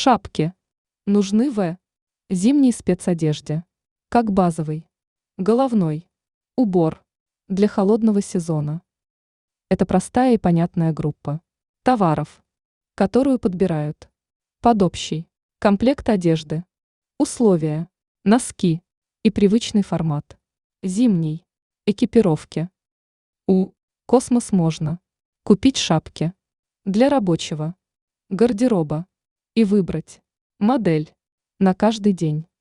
Шапки. Нужны в зимней спецодежде. Как базовый. Головной. Убор. Для холодного сезона. Это простая и понятная группа товаров, которую подбирают под общий комплект одежды. Условия. Носки. И привычный формат. Зимней. Экипировки. У «Космос» можно купить шапки для рабочего гардероба и выбрать модель на каждый день.